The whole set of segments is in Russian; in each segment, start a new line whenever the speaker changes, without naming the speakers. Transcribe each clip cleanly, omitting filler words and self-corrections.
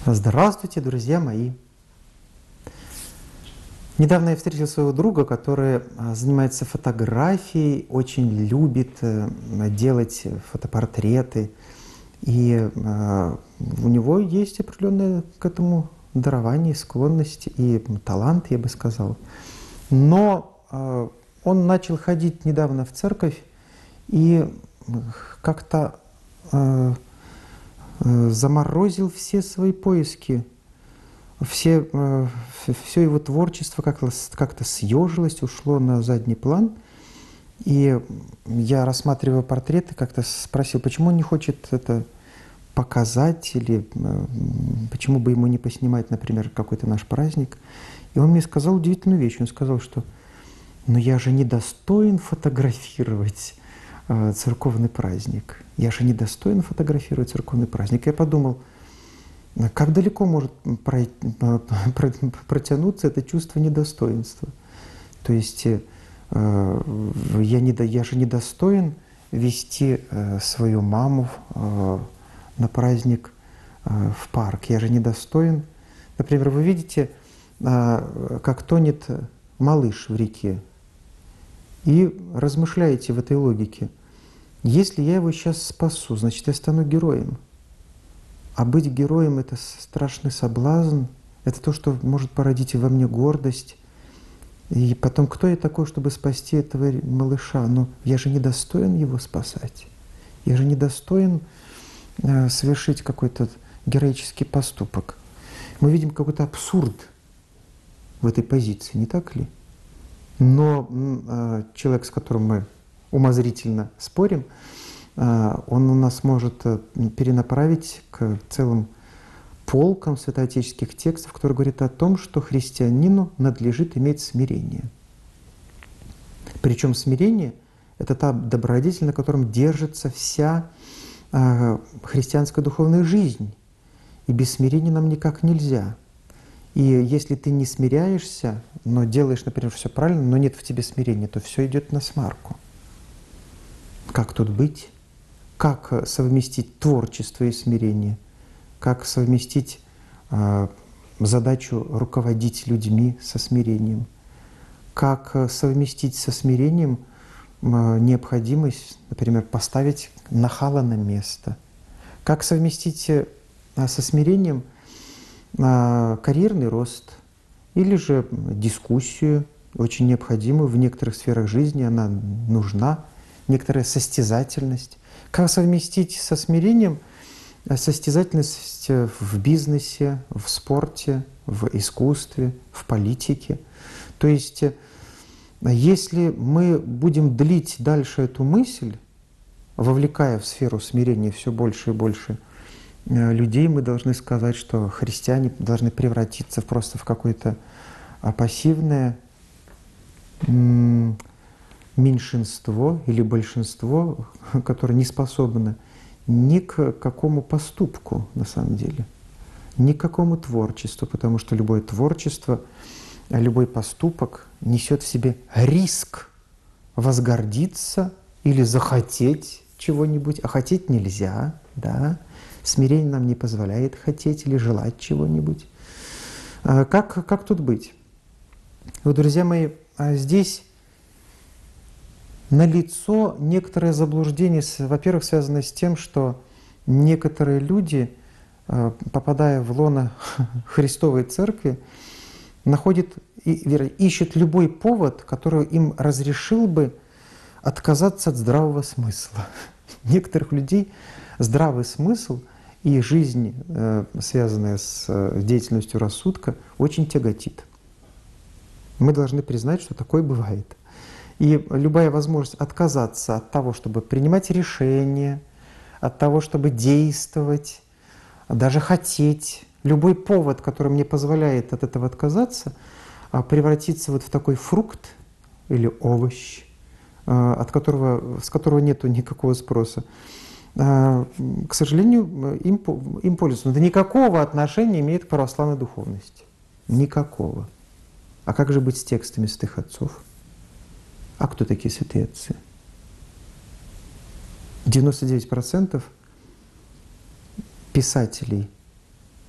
Здравствуйте, друзья мои! Недавно я встретил своего друга, который занимается фотографией, очень любит делать фотопортреты. И у него есть определенное к этому дарование, склонность и талант, я бы сказал. Но он начал ходить недавно в церковь и как-то заморозил все свои поиски. Все его творчество как-то съежилось, ушло на задний план. И я, рассматривая портреты, как-то спросил, почему он не хочет это показать, или почему бы ему не поснимать, например, какой-то наш праздник. И он мне сказал удивительную вещь. Он сказал, что «но я же недостоин фотографировать церковный праздник. Я же недостоин фотографировать церковный праздник». Я подумал, как далеко может протянуться это чувство недостоинства? То есть я же недостоин вести свою маму на праздник в парк. Я же недостоин. Например, вы видите, как тонет малыш в реке, и размышляете в этой логике. Если я его сейчас спасу, значит, я стану героем. А быть героем – это страшный соблазн, это то, что может породить во мне гордость. И потом, кто я такой, чтобы спасти этого малыша? Ну, я же недостоин его спасать. Я же недостоин совершить какой-то героический поступок. Мы видим какой-то абсурд в этой позиции, не так ли? Но человек, с которым мы умозрительно спорим, он у нас может перенаправить к целым полкам святоотеческих текстов, которые говорят о том, что христианину надлежит иметь смирение. Причем смирение – это та добродетель, на котором держится вся христианская духовная жизнь. И без смирения нам никак нельзя. И если ты не смиряешься, но делаешь, например, все правильно, но нет в тебе смирения, то все идет насмарку. Как тут быть? Как совместить творчество и смирение? Как совместить задачу руководить людьми со смирением? Как совместить со смирением необходимость, например, поставить нахала на место? Как совместить со смирением карьерный рост или же дискуссию, очень необходимую в некоторых сферах жизни, она нужна, некоторая состязательность? Как совместить со смирением состязательность в бизнесе, в спорте, в искусстве, в политике? То есть, если мы будем длить дальше эту мысль, вовлекая в сферу смирения все больше и больше людей, мы должны сказать, что христиане должны превратиться просто в какое-то пассивное меньшинство или большинство, которое не способно ни к какому поступку, на самом деле, ни к какому творчеству, потому что любое творчество, любой поступок несет в себе риск возгордиться или захотеть чего-нибудь, а хотеть нельзя, да? Смирение нам не позволяет хотеть или желать чего-нибудь. Как тут быть? Вот, друзья мои, здесь налицо некоторое заблуждение, во-первых, связанное с тем, что некоторые люди, попадая в лоно Христовой Церкви, ищут любой повод, который им разрешил бы отказаться от здравого смысла. Некоторых людей здравый смысл и жизнь, связанная с деятельностью рассудка, очень тяготит. Мы должны признать, что такое бывает. И любая возможность отказаться от того, чтобы принимать решения, от того, чтобы действовать, даже хотеть, любой повод, который мне позволяет от этого отказаться, превратиться вот в такой фрукт или овощ, с которого нет никакого спроса, к сожалению, им пользуются. Но никакого отношения имеет к православной духовности. Никакого. А как же быть с текстами святых отцов? А кто такие святые отцы? 99% писателей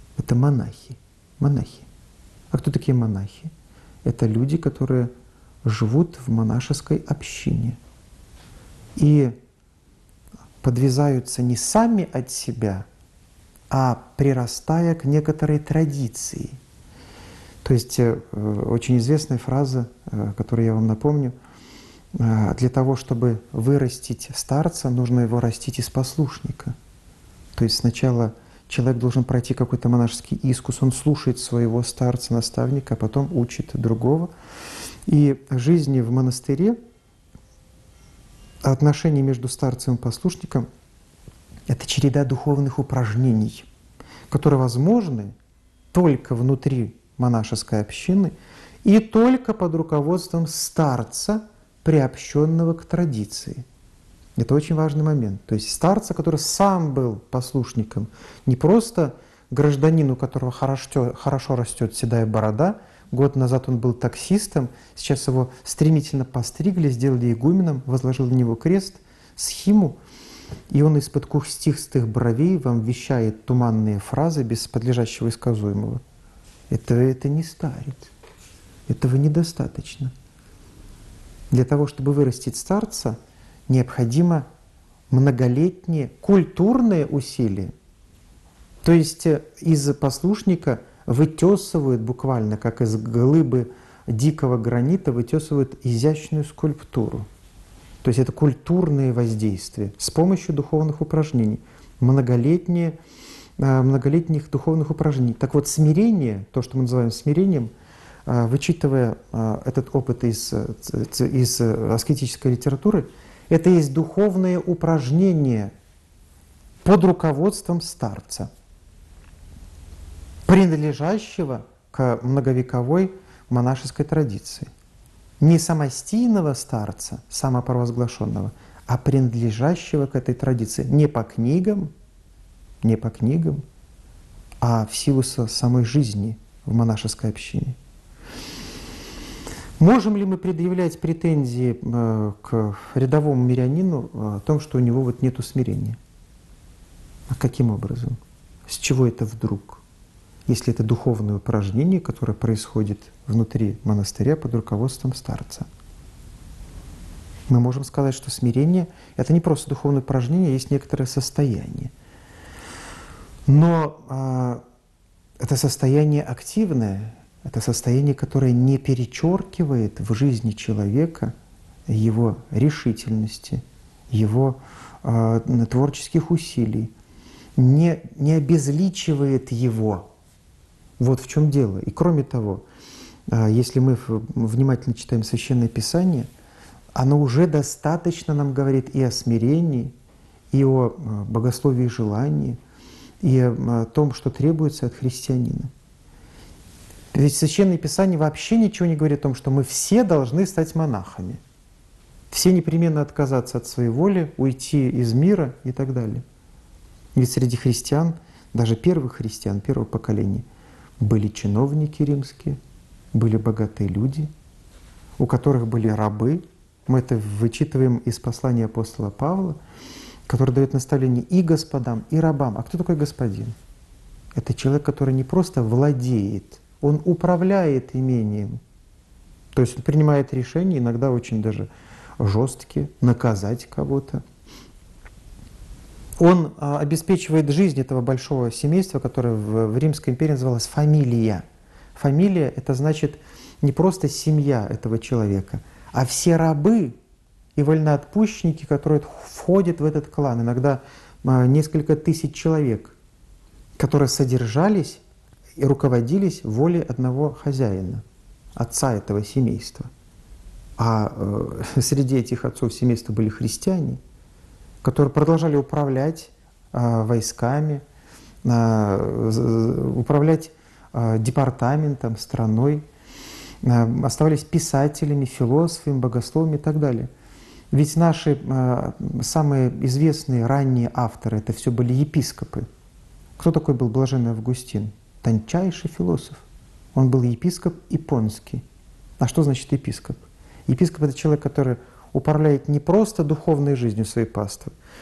Это монахи. Монахи. А кто такие монахи? Это люди, которые живут в монашеской общине и подвязаются не сами от себя, а прирастая к некоторой традиции. То есть очень известная фраза, которую я вам напомню: для того, чтобы вырастить старца, нужно его растить из послушника. То есть сначала человек должен пройти какой-то монашеский искус, он слушает своего старца, наставника, а потом учит другого. И жизнь в монастыре, отношения между старцем и послушником — это череда духовных упражнений, которые возможны только внутри монашеской общины и только под руководством старца, приобщенного к традиции. Это очень важный момент. То есть старца, который сам был послушником, не просто гражданин, у которого хорошо растет седая борода. Год назад он был таксистом, сейчас его стремительно постригли, сделали игуменом, возложил на него крест, схиму, и он из-под кустистых бровей вам вещает туманные фразы без подлежащего и сказуемого. Это не старец. Этого недостаточно. Для того, чтобы вырастить старца, необходимо многолетние культурные усилия. То есть из послушника вытесывают буквально, как из глыбы дикого гранита, вытесывают изящную скульптуру. То есть это культурные воздействия с помощью духовных упражнений, многолетних духовных упражнений. Так вот, смирение, то, что мы называем смирением, вычитывая этот опыт из аскетической литературы, это есть духовное упражнение под руководством старца, принадлежащего к многовековой монашеской традиции. Не самостийного старца, самопровозглашенного, а принадлежащего к этой традиции. Не по книгам, а в силу самой жизни в монашеской общине. Можем ли мы предъявлять претензии к рядовому мирянину о том, что у него вот нету смирения? А каким образом? С чего это вдруг? Если это духовное упражнение, которое происходит внутри монастыря под руководством старца. Мы можем сказать, что смирение — это не просто духовное упражнение, есть некоторое состояние. Но это состояние активное, это состояние, которое не перечеркивает в жизни человека его решительности, его творческих усилий, не обезличивает его. Вот в чем дело. И кроме того, если мы внимательно читаем Священное Писание, оно уже достаточно нам говорит и о смирении, и о богословии желаний, и о том, что требуется от христианина. Ведь Священное Писание вообще ничего не говорит о том, что мы все должны стать монахами. Все непременно отказаться от своей воли, уйти из мира и так далее. Ведь среди христиан, даже первых христиан, первого поколения, были чиновники римские, были богатые люди, у которых были рабы. Мы это вычитываем из послания апостола Павла, который дает наставление и господам, и рабам. А кто такой господин? Это человек, который не просто владеет, он управляет имением. То есть он принимает решения, иногда очень даже жесткие, наказать кого-то. Он обеспечивает жизнь этого большого семейства, которое в Римской империи называлось фамилия. Фамилия — это значит не просто семья этого человека, а все рабы и вольноотпущенники, которые входят в этот клан. Иногда несколько тысяч человек, которые содержались и руководились волей одного хозяина, отца этого семейства. А среди этих отцов семейства были христиане, которые продолжали управлять войсками, управлять департаментом, страной, оставались писателями, философами, богословами и так далее. Ведь наши самые известные ранние авторы — это все были епископы. Кто такой был блаженный Августин? Тончайший философ. Он был епископ Ипонский. А что значит епископ? Епископ — это человек, который управляет не просто духовной жизнью своей паствы,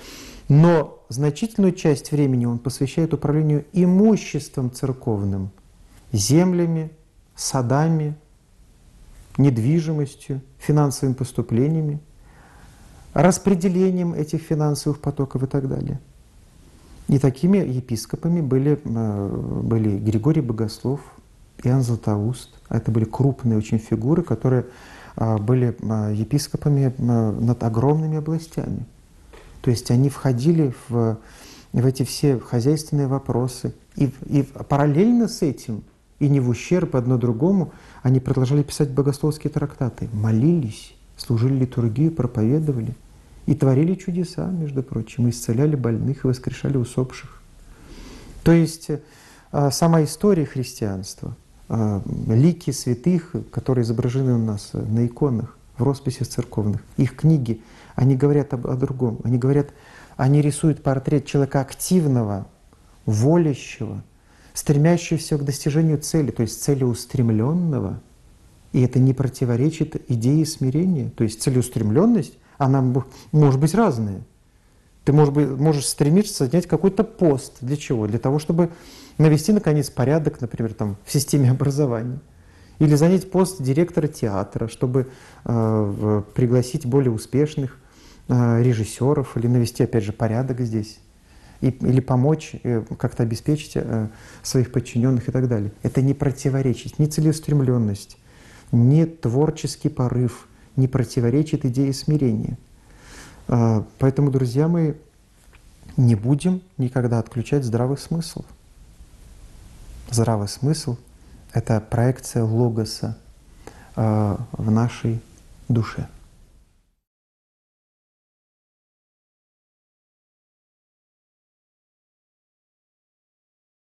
Но значительную часть времени он посвящает управлению имуществом церковным, землями, садами, недвижимостью, финансовыми поступлениями, распределением этих финансовых потоков и так далее. И такими епископами были Григорий Богослов, Иоанн Златоуст. Это были крупные очень фигуры, которые были епископами над огромными областями. То есть они входили в эти все хозяйственные вопросы. И параллельно с этим, и не в ущерб одно другому, они продолжали писать богословские трактаты, молились, служили литургию, проповедовали и творили чудеса, между прочим, исцеляли больных и воскрешали усопших. То есть сама история христианства, лики святых, которые изображены у нас на иконах, в росписях церковных, их книги, они говорят о другом. Они рисуют портрет человека активного, волящего, стремящегося к достижению цели, то есть целеустремленного. И это не противоречит идее смирения. То есть целеустремленность, она может быть разная. Ты можешь стремиться занять какой-то пост. Для чего? Для того, чтобы навести, наконец, порядок, например, там, в системе образования. Или занять пост директора театра, чтобы пригласить более успешных режиссеров, или навести, опять же, порядок здесь. Или помочь как-то обеспечить своих подчиненных и так далее. Это не противоречит, ни целеустремленность, ни творческий порыв не противоречит идее смирения. Поэтому, друзья мои, не будем никогда отключать здравый смысл. Здравый смысл — это проекция логоса в нашей душе.